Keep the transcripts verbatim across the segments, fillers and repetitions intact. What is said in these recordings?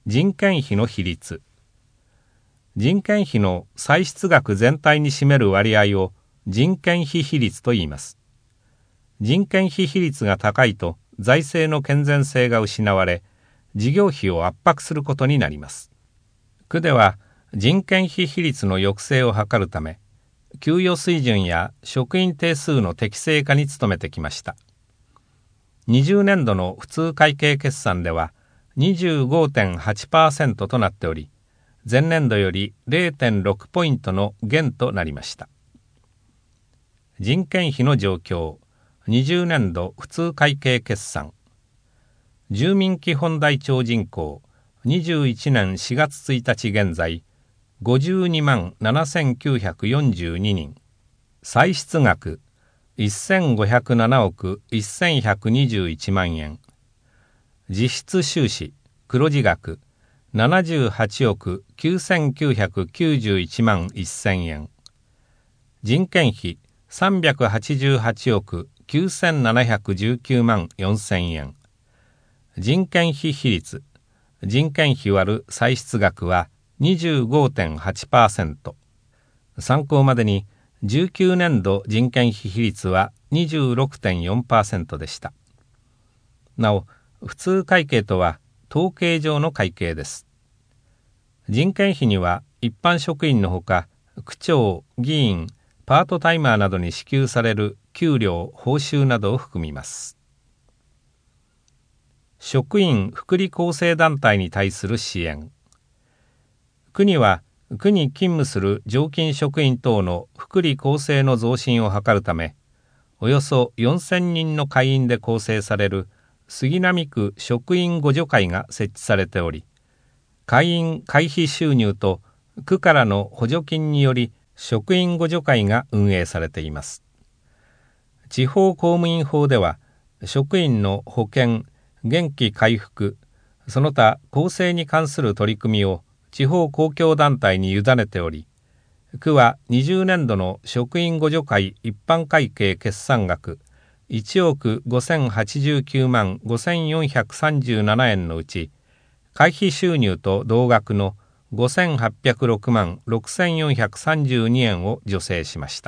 人件費の比率。人件費の歳出額全体に占める割合を人件費比率と言います。人件費比率が高いと財政の健全性が失われ、事業費を圧迫することになります。区では人件費比率の抑制を図るため、給与水準や職員定数の適正化に努めてきました。にじゅうねんどの普通会計決算では にじゅうごてんはちパーセント となっており、前年度より れいてんろく ポイントの減となりました。人件費の状況、にじゅうねんど普通会計決算。住民基本台帳人口、にじゅういちねんしがつついたち現在、ごじゅうにまんななせんきゅうひゃくよんじゅうににん。歳出額、せんごひゃくななおくせんひゃくにじゅういちまんえん。実質収支、黒字額、ななじゅうはちおくきゅうせんきゅうひゃくきゅうじゅういちまんせんえん。人件費、さんびゃくはちじゅうはちおくきゅうせんななひゃくじゅうきゅうまんよんせんえん。人件費比率、人件費割る歳出額は にじゅうごてんはちパーセント。参考までにじゅうきゅうねんど人件費比率は にじゅうろくてんよんパーセント でした。なお、普通会計とは統計上の会計です。人件費には一般職員のほか、区長、議員、パートタイマーなどに支給される給料、報酬などを含みます。職員福利厚生団体に対する支援。区には、区に勤務する常勤職員等の福利厚生の増進を図るため、およそよんせんにんの会員で構成される杉並区職員互助会が設置されており、会員会費収入と区からの補助金により職員互助会が運営されています。地方公務員法では、職員の保険、元気回復、その他厚生に関する取り組みを地方公共団体に委ねており、区はにじゅうねんどの職員互助会一般会計決算額いちおくごせんはちじゅうきゅうまんごせんよんひゃくさんじゅうななえんのうち、会費収入と同額のごせんはっぴゃくろくまんろくせんよんひゃくさんじゅうにえんを助成しました。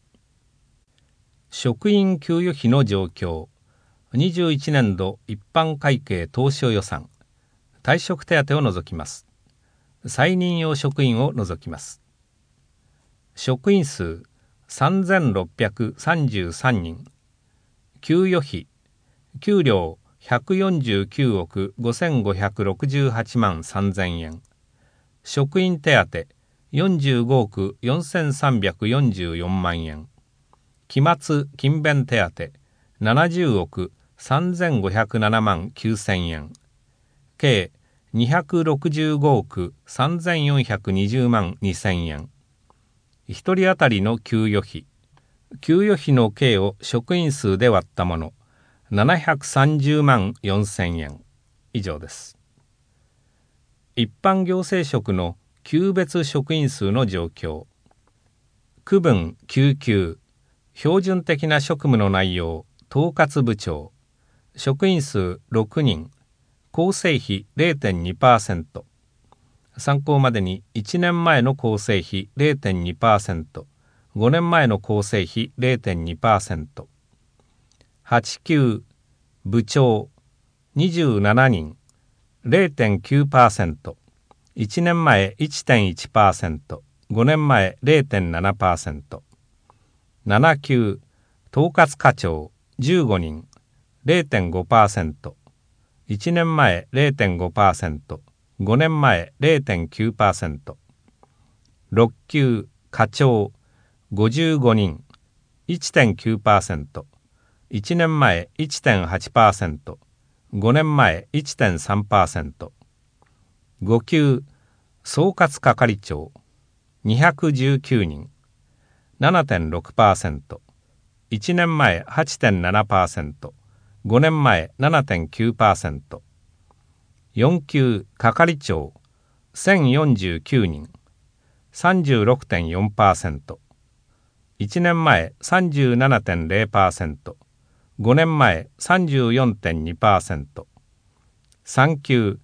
職員給与費の状況、にじゅういちねんど一般会計当初予算、退職手当を除きます。再任用職員を除きます。職員数さんぜんろっぴゃくさんじゅうさんにん。給与費、給料ひゃくよんじゅうきゅうおくごせんごひゃくろくじゅうはちまんさんぜんえん。職員手当よんじゅうごおくよんせんさんびゃくよんじゅうよんまんえん。期末勤勉手当ななじゅうおくさんぜんごひゃくななまんきゅうせんえん。計にひゃくろくじゅうごおくさんぜんよんひゃくにじゅうまんにせんえん。ひとり当たりの給与費。給与費の計を職員数で割ったもの、ななひゃくさんじゅうまんよんせんえん。以上です。一般行政職の級別職員数の状況。区分きゅう級、標準的な職務の内容、統括部長。職員数ろくにん、構成比 れいてんにパーセント。参考までにいちねんまえの構成比 れいてんにパーセント、ごねんまえの構成比 れいてんにパーセント。はち級、部長にじゅうななにん、れいてんきゅうパーセント。いちねんまえ いってんいちパーセント、ごねんまえ れいてんななパーセント。なな級、統括課長じゅうごにん、れいてんごパーセント。いちねんまえ れいてんごパーセント、ごねんまえ れいてんきゅうパーセント。ろっ級、課長ごじゅうごにん、いってんきゅうパーセント。いちねんまえ いってんはちパーセント、ごねんまえ いってんさんパーセント。ご級、総括係長にひゃくじゅうきゅうにん、ななてんろくパーセント。いちねんまえ はちてんななパーセント、ごねんまえ ななてんきゅうパーセント。よん級、係長せんよんじゅうきゅうにん、さんじゅうろくてんよんパーセント。いちねんまえ さんじゅうななてんれいパーセント、ごねんまえ さんじゅうよんてんにパーセント。さん級、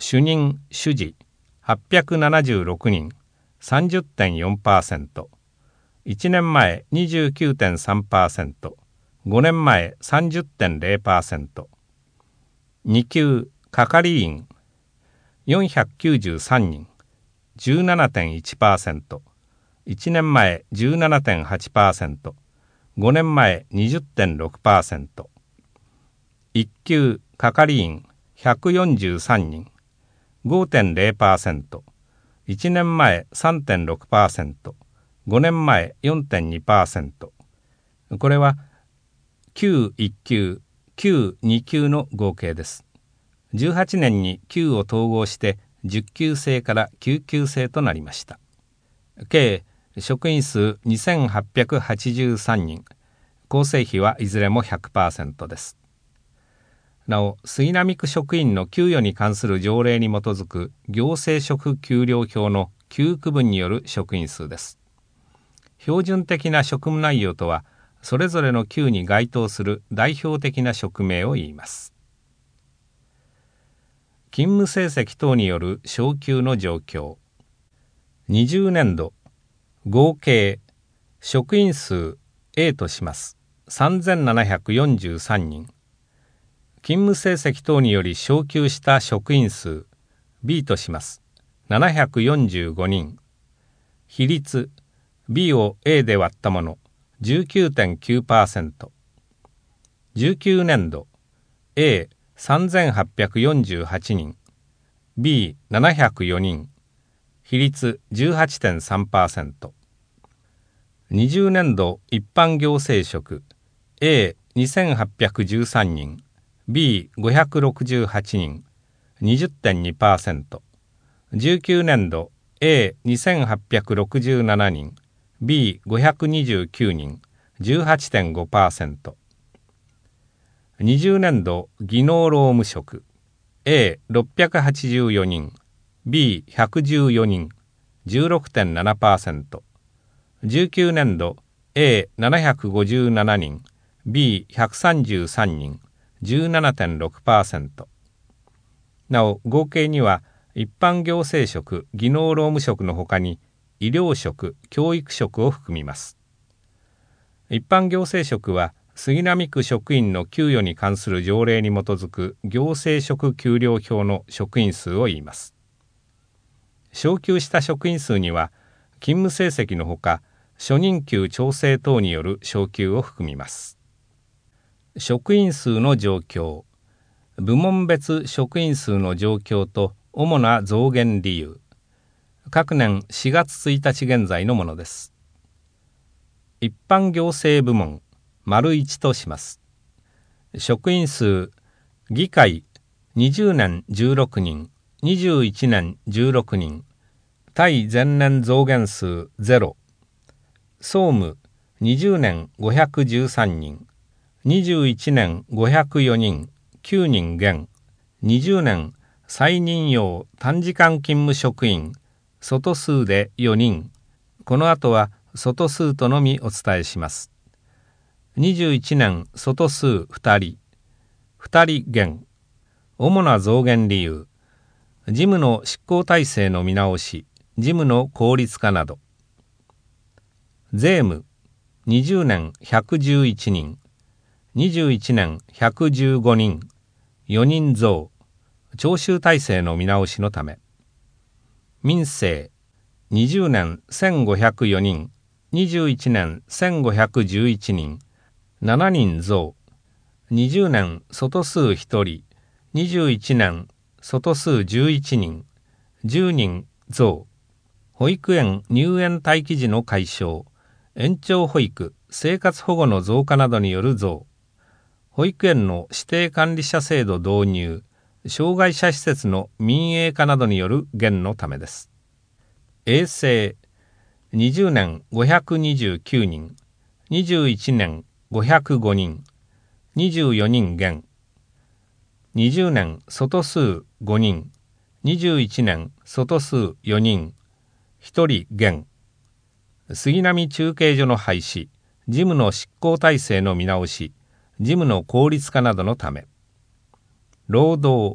主任・主事はっぴゃくななじゅうろくにん さんじゅってんよんパーセント、いちねんまえ にじゅうきゅうてんさんパーセント、ごねんまえ さんじゅってんゼロパーセント、に級係員よんひゃくきゅうじゅうさんにん じゅうななてんいちパーセント、いちねんまえ じゅうななてんはちパーセント、ごねんまえ にじゅってんろくパーセント、いっ級係員ひゃくよんじゅうさんにん ごてんゼロパーセント、いちねんまえ さんてんろくパーセント、ごねんまえ よんてんにパーセント。これは級いっ級、級に級の合計です。じゅうはちねんに級を統合してじゅっ級制からきゅう級制となりました。計職員数にせんはっぴゃくはちじゅうさんにん、構成比はいずれも ひゃくパーセント です。なお、杉並区職員の給与に関する条例に基づく行政職給料表のきゅう区分による職員数です。標準的な職務内容とは、それぞれの級に該当する代表的な職名を言います。勤務成績等による昇給の状況。にじゅうねんど、合計、職員数 A とします。さんぜんななひゃくよんじゅうさんにん。勤務成績等により昇給した職員数 B とします。ななひゃくよんじゅうごにん。比率 B を A で割ったもの じゅうきゅうてんきゅうパーセント。じゅうきゅうねんど エーさんぜんはっぴゃくよんじゅうはちにん ビーななひゃくよにん。比率 じゅうはちてんさんパーセント。にじゅうねんど一般行政職 エーにせんはっぴゃくじゅうさんにん、ビーごひゃくろくじゅうはちにん、にじゅってんにパーセント。じゅうきゅうねんど エーにせんはっぴゃくろくじゅうななにん、ビーごひゃくにじゅうきゅうにん、じゅうはちてんごパーセント。にじゅうねんど技能労務職 エーろっぴゃくはちじゅうよにん、ビーひゃくじゅうよにん、じゅうろくてんななパーセント。じゅうきゅうねんど エーななひゃくごじゅうななにん、ビーひゃくさんじゅうさんにん、じゅうななてんろくパーセント。なお、合計には一般行政職、技能労務職のほかに医療職、教育職を含みます。一般行政職は杉並区職員の給与に関する条例に基づく行政職給料表の職員数を言います。昇給した職員数には勤務成績のほか初任給調整等による昇給を含みます。職員数の状況。部門別職員数の状況と主な増減理由。各年しがつついたち現在のものです。一般行政部門丸いちとします。職員数、議会にじゅうねんじゅうろくにん、にじゅういちねんじゅうろくにん、対前年増減数ゼロ。総務にじゅうねんごひゃくじゅうさんにん、にじゅういちねんごひゃくよにん、きゅうにん減。にじゅうねん再任用短時間勤務職員、外数でよにん。この後は外数とのみお伝えします。にじゅういちねん外数ふたり、ふたり減。主な増減理由、事務の執行体制の見直し、事務の効率化など。税務、にじゅうねんひゃくじゅういちにん、にじゅういちねんひゃくじゅうごにん、よにん増、徴収体制の見直しのため。民政、にじゅうねんせんごひゃくよにん、にじゅういちねんせんごひゃくじゅういちにん、ななにん増、にじゅうねん外数ひとり、にじゅういちねん外数じゅういちにん、じゅうにん増、保育園入園待機時の解消、延長保育、生活保護の増加などによる増、保育園の指定管理者制度導入、障害者施設の民営化などによる減のためです。衛生、にじゅうねんごひゃくにじゅうきゅうにん、にじゅういちねんごひゃくごにん、にじゅうよにん減。にじゅうねん外数ごにん、にじゅういちねん外数よにん、ひとり減。杉並中継所の廃止、事務の執行体制の見直し、事務の効率化などのため。労働、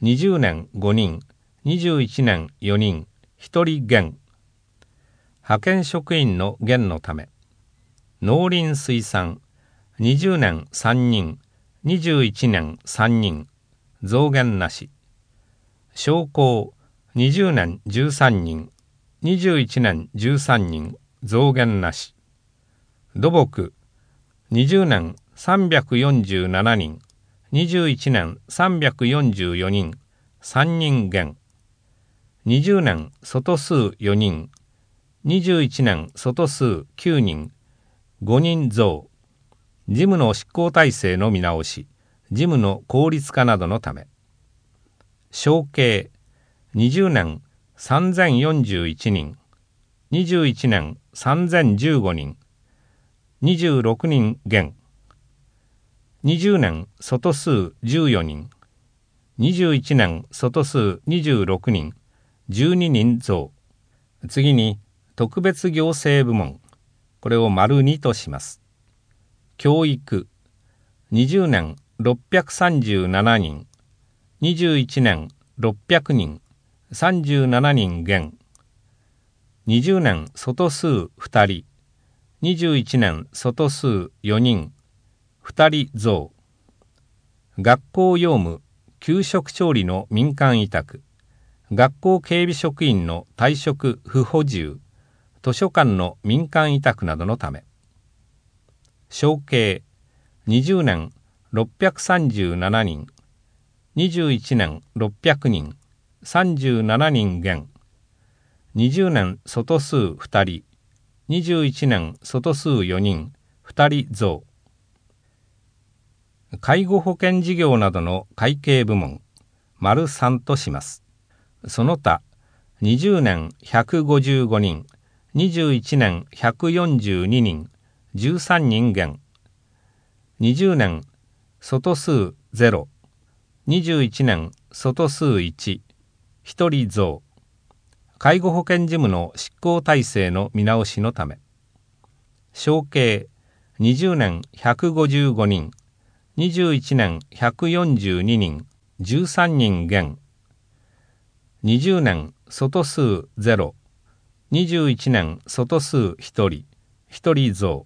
にじゅうねんごにん、にじゅういちねんよにん、ひとり減。派遣職員の減のため、農林水産、にじゅうねんさんにん、にじゅういちねんさんにん、増減なし。商工、にじゅうねんじゅうさんにん、にじゅういちねんじゅうさんにん、増減なし。土木、にじゅうねんさんびゃくよんじゅうななにん、にじゅういちねんさんびゃくよんじゅうよにん、さんにん減。にじゅうねん外数よにん、にじゅういちねん外数きゅうにん、ごにん増。事務の執行体制の見直し、事務の効率化などのため。承継、にじゅうねんさんぜんよんじゅういちにん、にじゅういちねんさんぜんじゅうごにん、にじゅうろくにん減。にじゅうねん外数じゅうよにん、にじゅういちねん外数にじゅうろくにん、じゅうににん増。次に特別行政部門、これを丸にとします。教育、にじゅうねんろっぴゃくさんじゅうななにん、にじゅういちねんろっぴゃくにん、さんじゅうななにん減。にじゅうねん外数ふたり、にじゅういちねん外数よにん、ふたり増。学校用務、給食調理の民間委託、学校警備職員の退職不補充、図書館の民間委託などのため。承継、にじゅうねんろっぴゃくさんじゅうななにん、にじゅういちねんろっぴゃくにん、さんじゅうななにん減。にじゅうねん外数ふたり、にじゅういちねん外数よにん、ふたり増。介護保険事業などの会計部門、丸さんとします。その他、にじゅうねんひゃくごじゅうごにん、にじゅういちねんひゃくよんじゅうににん、じゅうさんにん減。にじゅうねん外数ゼロ、にじゅういちねん外数いち、ひとり増。介護保険事務の執行体制の見直しのため。承継、にじゅうねんひゃくごじゅうごにん、にじゅういちねんひゃくよんじゅうににん、じゅうさんにん減。にじゅうねん外数ゼロ、にじゅういちねん外数ひとり、ひとり増。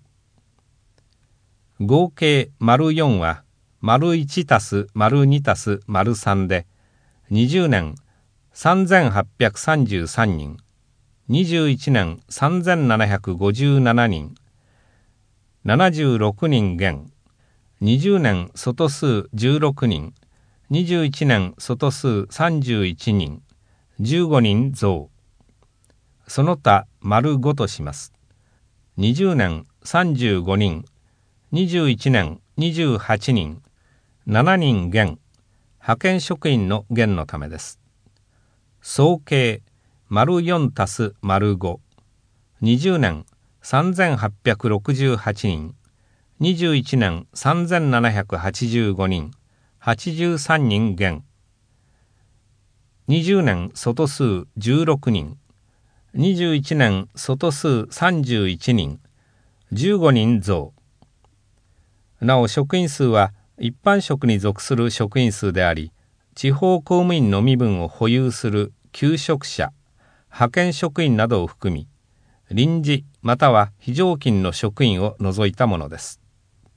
合計丸よんは丸いちたす丸にたす丸さんで、にじゅうねんさんぜんはっぴゃくさんじゅうさんにん、にじゅういちねんさんぜんななひゃくごじゅうななにん、ななじゅうろくにん減。にじゅうねん外数じゅうろくにん、にじゅういちねん外数さんじゅういちにん、じゅうごにん増。その他丸ごとします。にじゅうねんさんじゅうごにん、にじゅういちねんにじゅうはちにん、ななにん減。派遣職員の減のためです。総計丸よんたす丸ご、にじゅうねんさんぜんはっぴゃくろくじゅうはちにん、にじゅういちねんさんぜんななひゃくはちじゅうごにん、はちじゅうさんにん減。にじゅうねん外数じゅうろくにん、にじゅういちねん外数さんじゅういちにん、じゅうごにん増。なお職員数は一般職に属する職員数であり、地方公務員の身分を保有する求職者、派遣職員などを含み、臨時または非常勤の職員を除いたものです。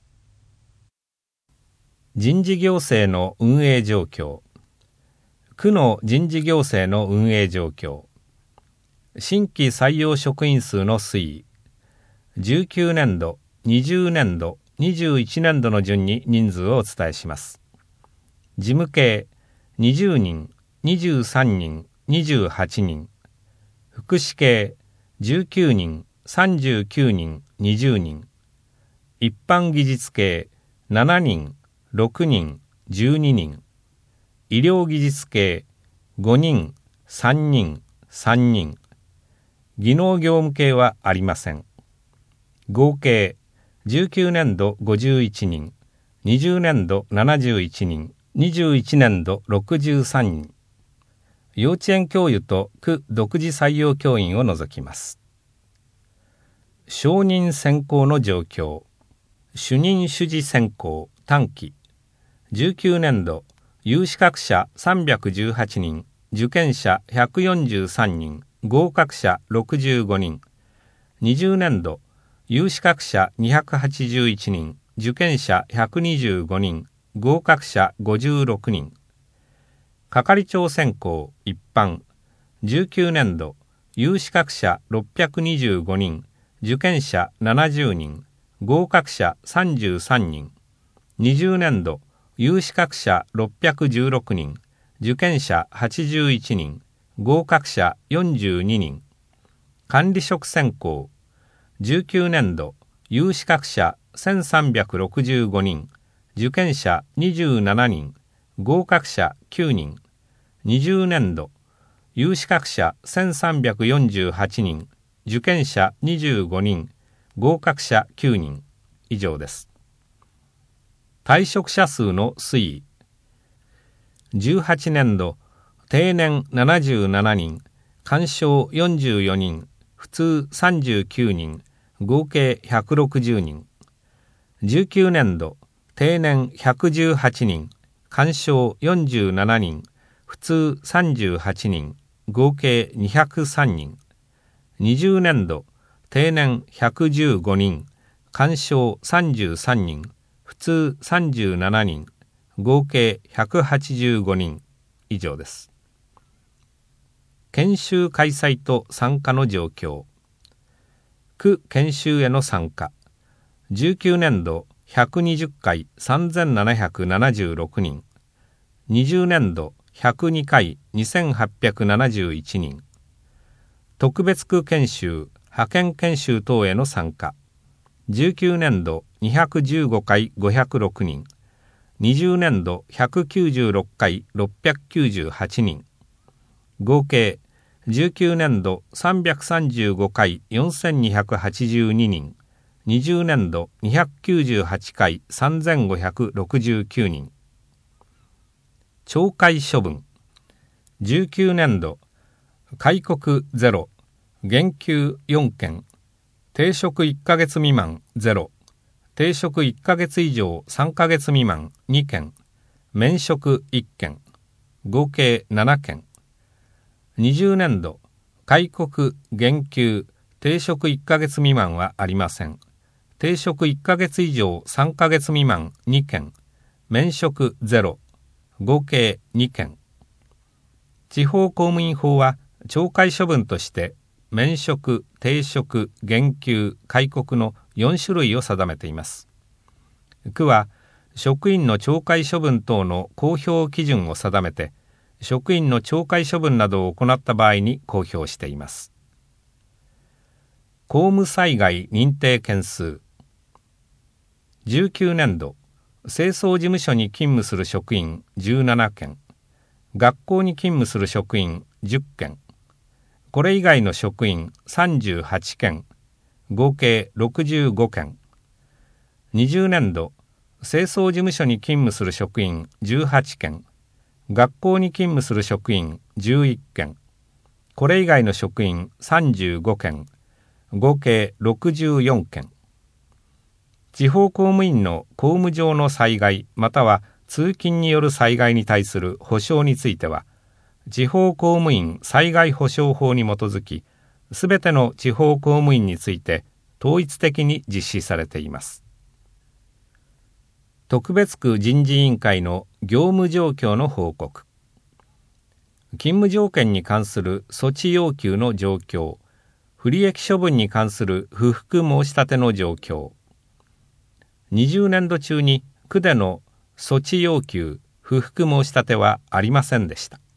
人事行政の運営状況。区の人事行政の運営状況。新規採用職員数の推移。じゅうきゅうねんど、にじゅうねんど、にじゅういちねんどの順に人数をお伝えします。事務系にじゅうにん、にじゅうさんにん、にじゅうはちにん。福祉系じゅうきゅうにん、さんじゅうきゅうにん、にじゅうにん。一般技術系ななにん、ろくにん、じゅうににん。医療技術系ごにん、さんにん、さんにん。技能業務系はありません。合計じゅうきゅうねんどごじゅういちにん、にじゅうねんどななじゅういちにん、にじゅういちねんどろくじゅうさんにん。幼稚園教諭と区独自採用教員を除きます。承認選考の状況。主任主事選考短期。じゅうきゅうねんど有資格者さんびゃくじゅうはちにん、受験者ひゃくよんじゅうさんにん、合格者ろくじゅうごにん。にじゅうねんど、有資格者にひゃくはちじゅういちにん、受験者ひゃくにじゅうごにん、合格者ごじゅうろくにん。係長選考一般、じゅうきゅうねんど、有資格者ろっぴゃくにじゅうごにん、受験者ななじゅうにん、合格者さんじゅうさんにん。にじゅうねんど、有資格者ろっぴゃくじゅうろくにん、受験者はちじゅういちにん、合格者よんじゅうににん。管理職選考、じゅうきゅうねんど、有資格者せんさんびゃくろくじゅうごにん、受験者にじゅうななにん、合格者きゅうにん。にじゅうねんど、有資格者せんさんびゃくよんじゅうはちにん、受験者にじゅうごにん、合格者きゅうにん。以上です。退職者数の推移。じゅうはちねんど、定年ななじゅうななにん、官賞よんじゅうよにん、普通さんじゅうきゅうにん、合計ひゃくろくじゅうにん。じゅうきゅうねんど、定年ひゃくじゅうはちにん、官賞よんじゅうななにん、普通さんじゅうはちにん、合計にひゃくさんにん。にじゅうねんど、定年ひゃくじゅうごにん、官賞さんじゅうさんにん、普通さんじゅうななにん、合計ひゃくはちじゅうごにん。以上です。研修開催と参加の状況。区研修への参加。じゅうきゅうねんどひゃくにじゅっかいさんぜんななひゃくななじゅうろくにん。にじゅうねんどひゃくにかいにせんはっぴゃくななじゅういちにん。特別区研修、派遣研修等への参加。じゅうきゅうねんどにひゃくじゅうごかいごひゃくろくにん。にじゅうねんどひゃくきゅうじゅうろっかいろっぴゃくきゅうじゅうはちにん。合計じゅうきゅうねんどさんびゃくさんじゅうごかいよんせんにひゃくはちじゅうににん。にじゅうねんどにひゃくきゅうじゅうはちかいさんぜんごひゃくろくじゅうきゅうにん。懲戒処分。じゅうきゅうねんど、戒告ゼロ、減給よんけん、停職いっかげつ未満ゼロ、停職いっかげつ以上さんかげつ未満にけん、免職いっけん、合計ななけん。にじゅうねんど、戒告、減給、停職いっかげつ未満はありません。停職いっかげつ以上さんかげつ未満にけん、免職ゼロ、合計にけん。地方公務員法は懲戒処分として免職、停職、減給、戒告のよんしゅるいを定めています。区は職員の懲戒処分等の公表基準を定めて、職員の懲戒処分などを行った場合に公表しています。公務災害認定件数。じゅうきゅうねんど、清掃事務所に勤務する職員じゅうななけん、学校に勤務する職員じゅっけん、これ以外の職員さんじゅうはちけん、合計ろくじゅうごけん。にじゅうねんど、清掃事務所に勤務する職員じゅうはちけん、学校に勤務する職員じゅういっけん、これ以外の職員さんじゅうごけん、合計ろくじゅうよんけん。地方公務員の公務上の災害または通勤による災害に対する補償については、地方公務員災害補償法に基づき、すべての地方公務員について統一的に実施されています。特別区人事委員会の業務状況の報告。勤務条件に関する措置要求の状況、不利益処分に関する不服申し立ての状況。にじゅうねんど中に区での措置要求、不服申し立てはありませんでした。